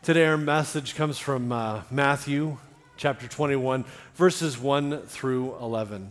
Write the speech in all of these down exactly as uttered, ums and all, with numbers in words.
Today our message comes from uh, Matthew chapter twenty-one, verses one through eleven.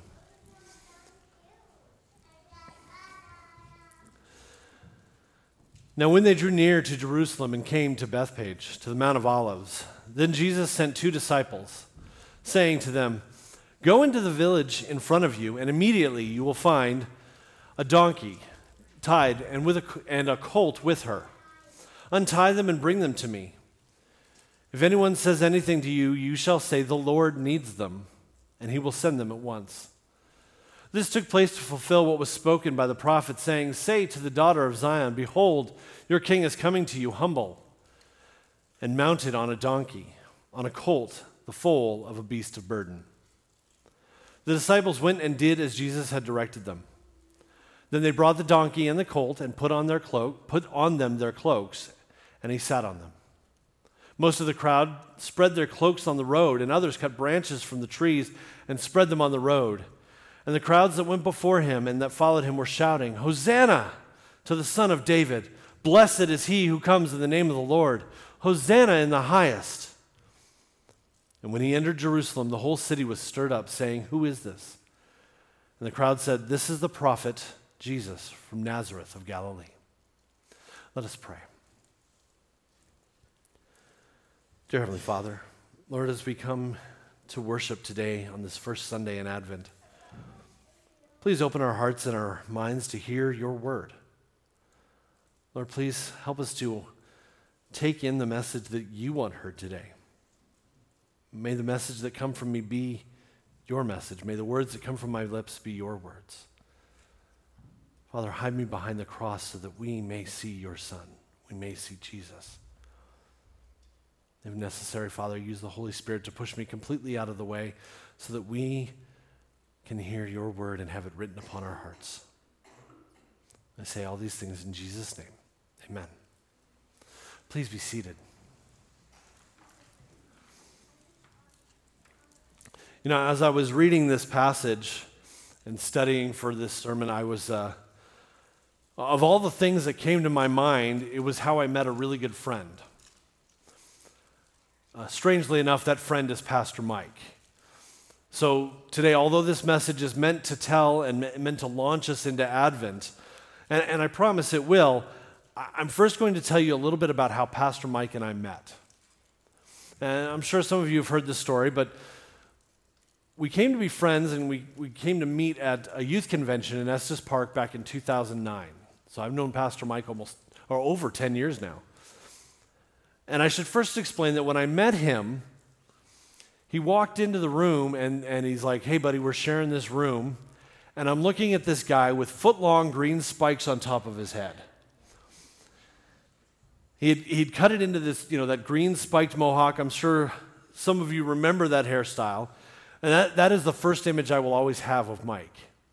Now when they drew near to Jerusalem and came to Bethphage, to the Mount of Olives, then Jesus sent two disciples, saying to them, "Go into the village in front of you, and immediately you will find a donkey tied and with a, and a colt with her. Untie them and bring them to me. If anyone says anything to you, you shall say, 'The Lord needs them,' and he will send them at once." This took place to fulfill what was spoken by the prophet, saying, "Say to the daughter of Zion, behold, your king is coming to you humble and mounted on a donkey, on a colt, the foal of a beast of burden." The disciples went and did as Jesus had directed them. Then they brought the donkey and the colt and put on their cloak, put on them their cloaks, and he sat on them. Most of the crowd spread their cloaks on the road, and others cut branches from the trees and spread them on the road. And the crowds that went before him and that followed him were shouting, "Hosanna to the Son of David! Blessed is he who comes in the name of the Lord! Hosanna in the highest!" And when he entered Jerusalem, the whole city was stirred up, saying, "Who is this?" And the crowd said, "This is the prophet Jesus from Nazareth of Galilee." Let us pray. Dear Heavenly Father, Lord, as we come to worship today on this first Sunday in Advent, please open our hearts and our minds to hear your word. Lord, please help us to take in the message that you want heard today. May the message that come from me be your message. May the words that come from my lips be your words. Father, hide me behind the cross so that we may see your Son. We may see Jesus. If necessary, Father, use the Holy Spirit to push me completely out of the way so that we can hear your word and have it written upon our hearts. I say all these things in Jesus' name. Amen. Please be seated. You know, as I was reading this passage and studying for this sermon, I was, uh, of all the things that came to my mind, it was how I met a really good friend. Uh, strangely enough, that friend is Pastor Mike. So today, although this message is meant to tell and me- meant to launch us into Advent, and, and I promise it will, I- I'm first going to tell you a little bit about how Pastor Mike and I met. And I'm sure some of you have heard this story, but we came to be friends and we, we came to meet at a youth convention in Estes Park back in two thousand nine. So I've known Pastor Mike almost, or over ten years now. And I should first explain that when I met him, he walked into the room and, and he's like, "Hey buddy, we're sharing this room." And I'm looking at this guy with foot-long green spikes on top of his head. He'd, he'd cut it into this, you know, that green spiked mohawk. I'm sure some of you remember that hairstyle. And that, that is the first image I will always have of Mike.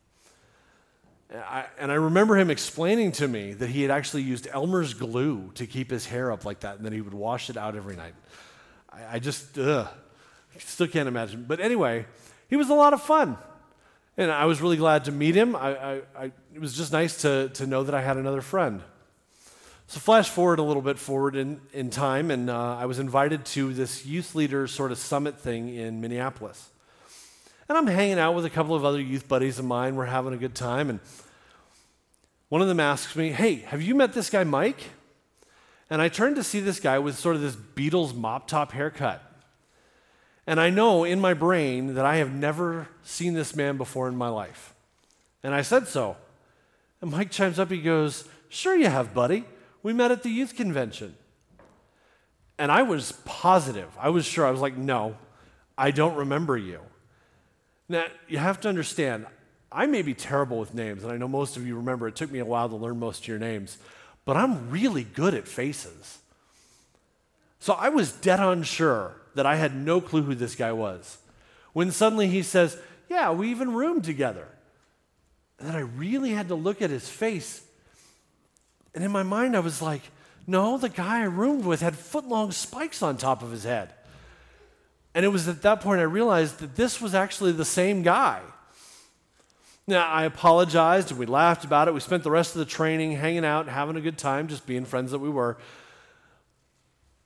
I, and I remember him explaining to me that he had actually used Elmer's glue to keep his hair up like that, and then he would wash it out every night. I, I just, ugh, still can't imagine. But anyway, he was a lot of fun. And I was really glad to meet him. I, I, I, it was just nice to, to know that I had another friend. So flash forward a little bit forward in, in time, and uh, I was invited to this youth leader sort of summit thing in Minneapolis. And I'm hanging out with a couple of other youth buddies of mine. We're having a good time. And one of them asks me, "Hey, have you met this guy Mike?" And I turned to see this guy with sort of this Beatles mop top haircut. And I know in my brain that I have never seen this man before in my life. And I said so. And Mike chimes up, he goes, "Sure you have, buddy. We met at the youth convention." And I was positive. I was sure. I was like, "No, I don't remember you." Now, you have to understand, I may be terrible with names, and I know most of you remember it took me a while to learn most of your names, but I'm really good at faces. So I was dead on sure that I had no clue who this guy was. When suddenly he says, "Yeah, we even roomed together." And then I really had to look at his face. And in my mind, I was like, no, the guy I roomed with had foot-long spikes on top of his head. And it was at that point I realized that this was actually the same guy. Now, I apologized and we laughed about it. We spent the rest of the training hanging out, having a good time, just being friends that we were.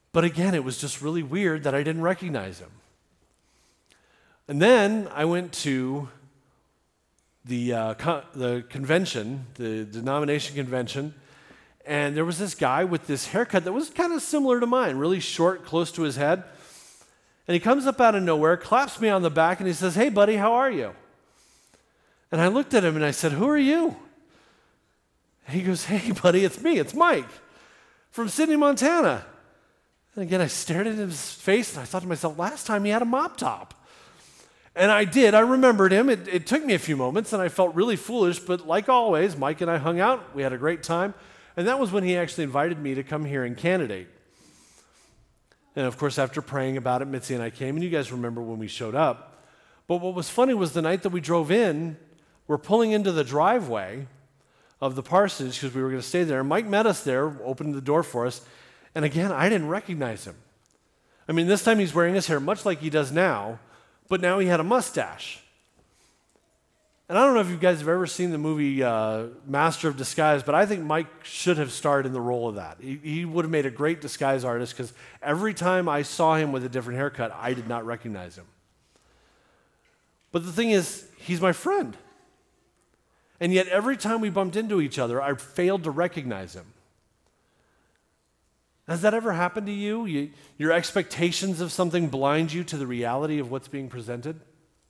But again, it was just really weird that I didn't recognize him. And then I went to the, uh, co- the convention, the denomination convention, and there was this guy with this haircut that was kind of similar to mine, really short, close to his head. And he comes up out of nowhere, claps me on the back, and he says, "Hey, buddy, how are you?" And I looked at him and I said, "Who are you?" And he goes, "Hey, buddy, it's me, it's Mike from Sidney, Montana." And again, I stared at his face and I thought to myself, last time he had a mop top. And I did. I remembered him. It, it took me a few moments, and I felt really foolish. But like always, Mike and I hung out. We had a great time. And that was when he actually invited me to come here and candidate. And of course, after praying about it, Mitzi and I came. And you guys remember when we showed up. But what was funny was the night that we drove in, we're pulling into the driveway of the parsonage because we were going to stay there. And Mike met us there, opened the door for us. And again, I didn't recognize him. I mean, this time he's wearing his hair much like he does now. But now he had a mustache. And I don't know if you guys have ever seen the movie uh, Master of Disguise, but I think Mike should have starred in the role of that. He, he would have made a great disguise artist because every time I saw him with a different haircut, I did not recognize him. But the thing is, he's my friend. And yet every time we bumped into each other, I failed to recognize him. Has that ever happened to you? you? Your expectations of something blind you to the reality of what's being presented?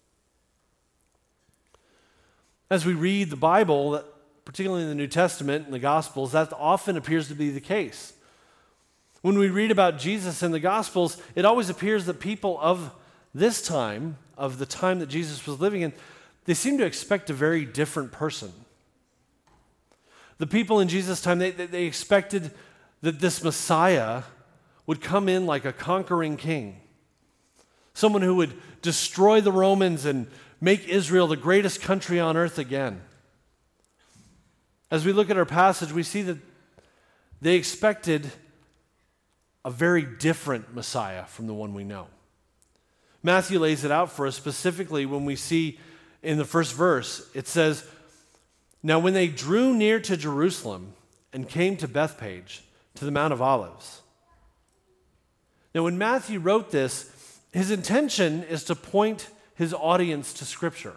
As we read the Bible, particularly in the New Testament and the Gospels, that often appears to be the case. When we read about Jesus in the Gospels, it always appears that people of this time, of the time that Jesus was living in, they seem to expect a very different person. The people in Jesus' time, they, they expected that this Messiah would come in like a conquering king, someone who would destroy the Romans and make Israel the greatest country on earth again. As we look at our passage, we see that they expected a very different Messiah from the one we know. Matthew lays it out for us specifically when we see in the first verse, it says, "Now when they drew near to Jerusalem and came to Bethphage, to the Mount of Olives." Now, when Matthew wrote this, his intention is to point his audience to Scripture,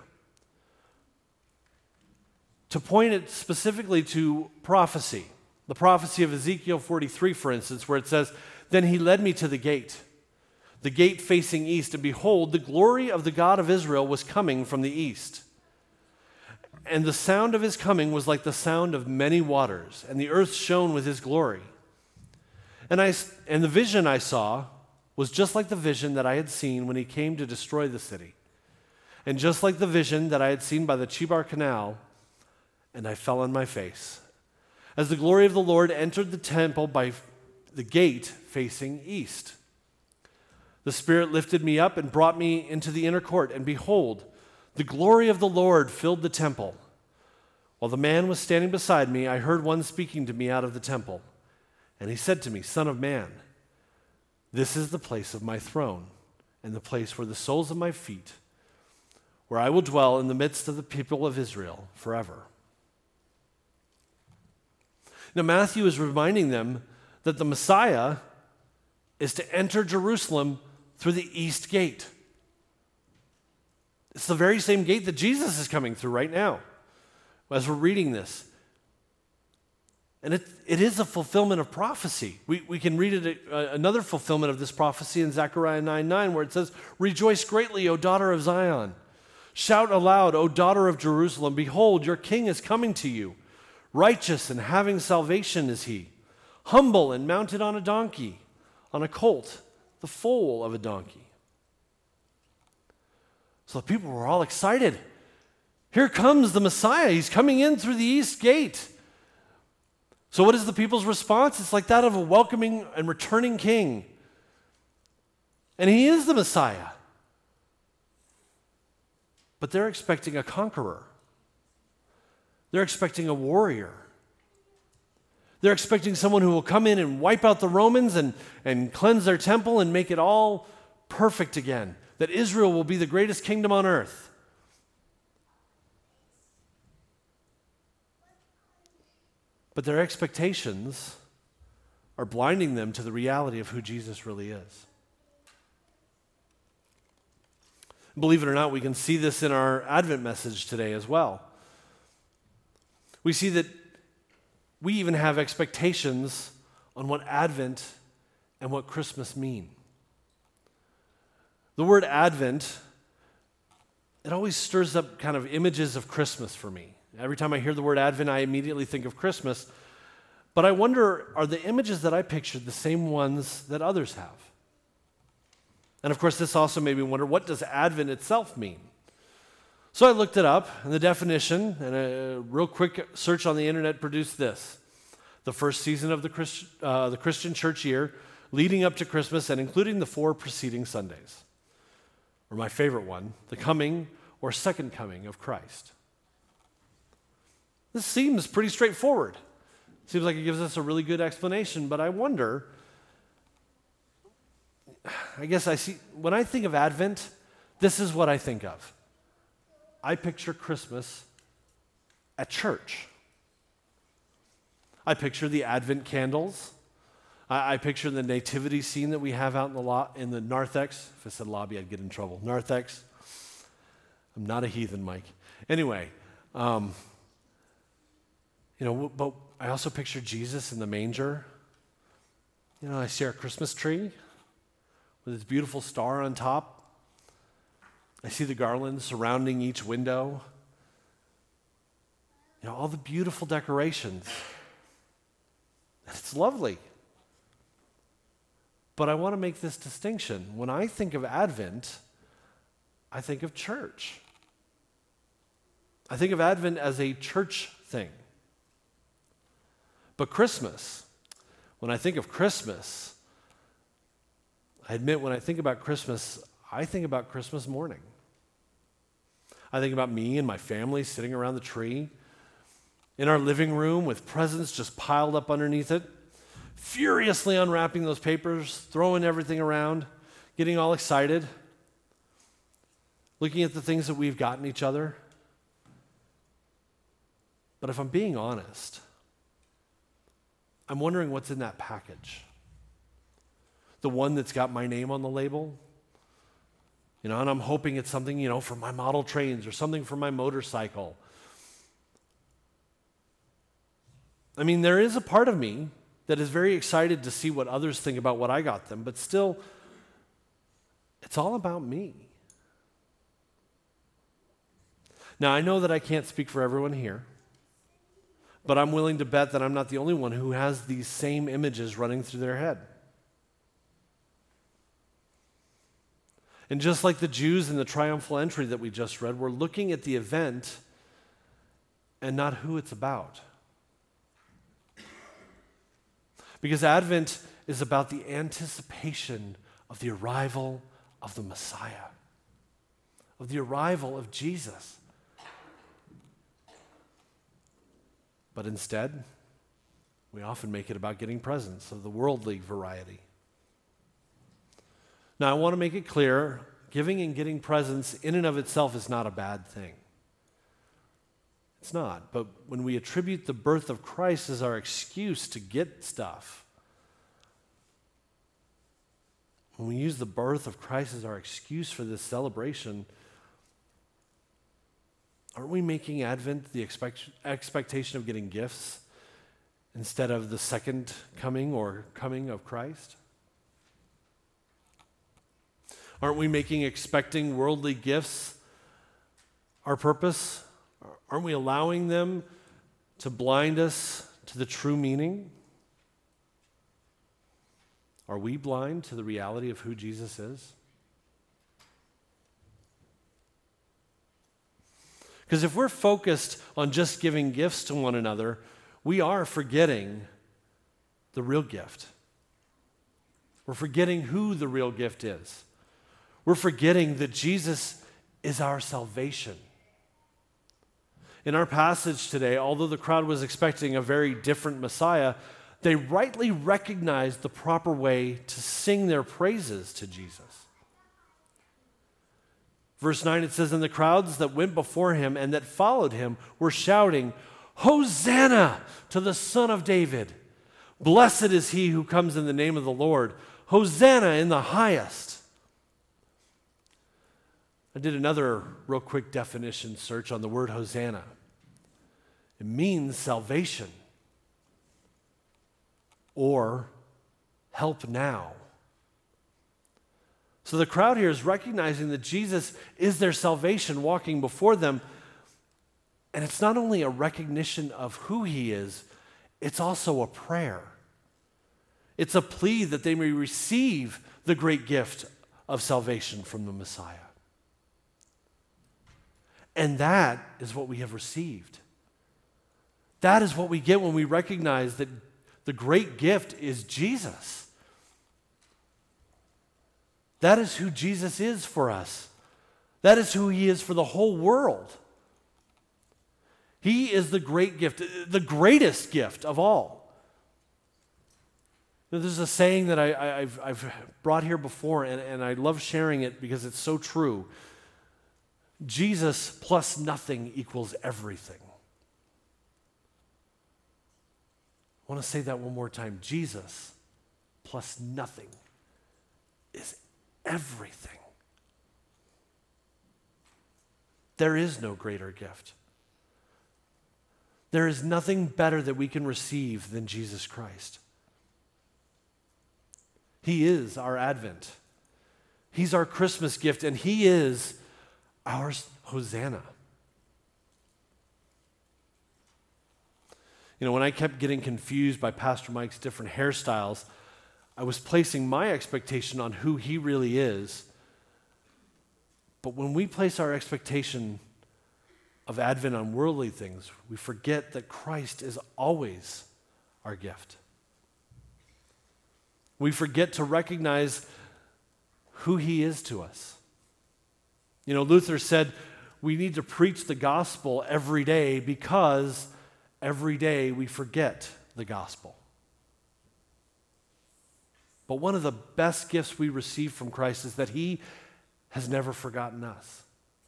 to point it specifically to prophecy. The prophecy of Ezekiel forty-three, for instance, where it says, "Then he led me to the gate, the gate facing east, and behold, the glory of the God of Israel was coming from the east. And the sound of his coming was like the sound of many waters, and the earth shone with his glory. And I and the vision I saw was just like the vision that I had seen when he came to destroy the city, and just like the vision that I had seen by the Chebar Canal, and I fell on my face, as the glory of the Lord entered the temple by the gate facing east. The Spirit lifted me up and brought me into the inner court, and behold, the glory of the Lord filled the temple. While the man was standing beside me, I heard one speaking to me out of the temple. And he said to me, 'Son of man, this is the place of my throne, and the place where the soles of my feet, where I will dwell in the midst of the people of Israel forever.'" Now Matthew is reminding them that the Messiah is to enter Jerusalem through the east gate. It's the very same gate that Jesus is coming through right now as we're reading this. And it, it is a fulfillment of prophecy. We, we can read it, uh, another fulfillment of this prophecy in Zechariah nine nine, where it says, "Rejoice greatly, O daughter of Zion. Shout aloud, O daughter of Jerusalem. Behold, your king is coming to you. Righteous and having salvation is he. Humble and mounted on a donkey, on a colt, the foal of a donkey." So the people were all excited. Here comes the Messiah. He's coming in through the east gate. So what is the people's response? It's like that of a welcoming and returning king. And he is the Messiah. But they're expecting a conqueror. They're expecting a warrior. They're expecting someone who will come in and wipe out the Romans and, and cleanse their temple and make it all perfect again. That Israel will be the greatest kingdom on earth. But their expectations are blinding them to the reality of who Jesus really is. Believe it or not, we can see this in our Advent message today as well. We see that we even have expectations on what Advent and what Christmas mean. The word Advent, it always stirs up kind of images of Christmas for me. Every time I hear the word Advent, I immediately think of Christmas. But I wonder, are the images that I pictured the same ones that others have? And of course, this also made me wonder, what does Advent itself mean? So I looked it up, and the definition, and a real quick search on the internet produced this: the first season of the, Christ, uh, the Christian church year, leading up to Christmas and including the four preceding Sundays. Or my favorite one, the coming or second coming of Christ. This seems pretty straightforward. Seems like it gives us a really good explanation, but I wonder, I guess I see, when I think of Advent, this is what I think of. I picture Christmas at church. I picture the Advent candles. I, I picture the nativity scene that we have out in the lo- in the narthex. If I said lobby, I'd get in trouble. Narthex. I'm not a heathen, Mike. Anyway, um, you know, but I also picture Jesus in the manger. You know, I see our Christmas tree with its beautiful star on top. I see the garlands surrounding each window. You know, all the beautiful decorations. And it's lovely. But I want to make this distinction. When I think of Advent, I think of church. I think of Advent as a church thing. But Christmas, when I think of Christmas, I admit when I think about Christmas, I think about Christmas morning. I think about me and my family sitting around the tree in our living room with presents just piled up underneath it, furiously unwrapping those papers, throwing everything around, getting all excited, looking at the things that we've gotten each other. But if I'm being honest, I'm wondering what's in that package. The one that's got my name on the label? You know, and I'm hoping it's something, you know, for my model trains or something for my motorcycle. I mean, there is a part of me that is very excited to see what others think about what I got them, but still, it's all about me. Now, I know that I can't speak for everyone here, but I'm willing to bet that I'm not the only one who has these same images running through their head. And just like the Jews in the triumphal entry that we just read, we're looking at the event and not who it's about. Because Advent is about the anticipation of the arrival of the Messiah, of the arrival of Jesus. But instead, we often make it about getting presents of the worldly variety. Now, I want to make it clear, giving and getting presents in and of itself is not a bad thing. It's not. But when we attribute the birth of Christ as our excuse to get stuff, when we use the birth of Christ as our excuse for this celebration, aren't we making Advent the expect- expectation of getting gifts instead of the second coming or coming of Christ? Aren't we making expecting worldly gifts our purpose? Aren't we allowing them to blind us to the true meaning? Are we blind to the reality of who Jesus is? Because if we're focused on just giving gifts to one another, we are forgetting the real gift. We're forgetting who the real gift is. We're forgetting that Jesus is our salvation. In our passage today, although the crowd was expecting a very different Messiah, they rightly recognized the proper way to sing their praises to Jesus. Verse nine, it says, "And the crowds that went before him and that followed him were shouting, 'Hosanna to the Son of David. Blessed is he who comes in the name of the Lord. Hosanna in the highest. I did another real quick definition search on the word Hosanna. It means salvation or help now. So the crowd here is recognizing that Jesus is their salvation walking before them. And it's not only a recognition of who he is, it's also a prayer. It's a plea that they may receive the great gift of salvation from the Messiah. And that is what we have received. That is what we get when we recognize that the great gift is Jesus. That is who Jesus is for us. That is who he is for the whole world. He is the great gift, the greatest gift of all. Now, there's a saying that I, I, I've, I've brought here before, and, and I love sharing it because it's so true. Jesus plus nothing equals everything. I want to say that one more time. Jesus plus nothing is everything. There is no greater gift. There is nothing better that we can receive than Jesus Christ. He is our Advent. He's our Christmas gift, and he is our Hosanna. You know, when I kept getting confused by Pastor Mike's different hairstyles, I was placing my expectation on who he really is. But when we place our expectation of Advent on worldly things, we forget that Christ is always our gift. We forget to recognize who he is to us. You know, Luther said we need to preach the gospel every day because every day we forget the gospel. But one of the best gifts we receive from Christ is that he has never forgotten us.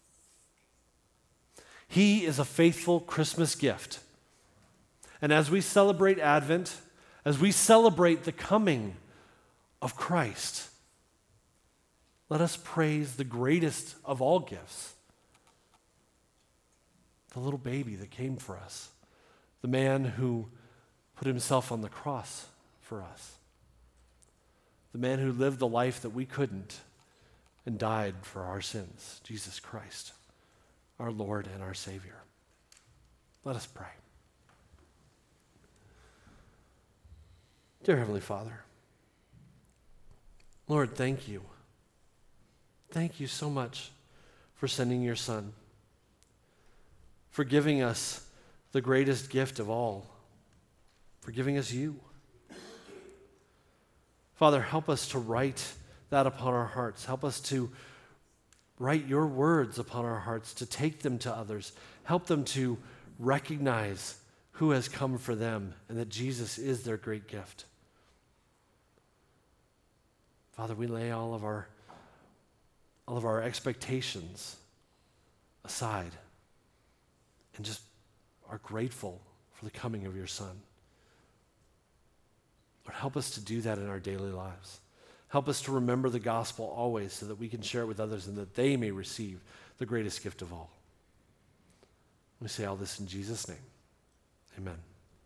He is a faithful Christmas gift. And as we celebrate Advent, as we celebrate the coming of Christ, let us praise the greatest of all gifts, the little baby that came for us, the man who put himself on the cross for us, the man who lived the life that we couldn't and died for our sins, Jesus Christ, our Lord and our Savior. Let us pray. Dear Heavenly Father, Lord, thank you. Thank you so much for sending your Son, for giving us the greatest gift of all, for giving us you. Father, help us to write that upon our hearts. Help us to write your words upon our hearts, to take them to others. Help them to recognize who has come for them and that Jesus is their great gift. Father, we lay all of our all of our expectations aside and just are grateful for the coming of your Son. Lord, help us to do that in our daily lives. Help us to remember the gospel always so that we can share it with others and that they may receive the greatest gift of all. We say all this in Jesus' name. Amen.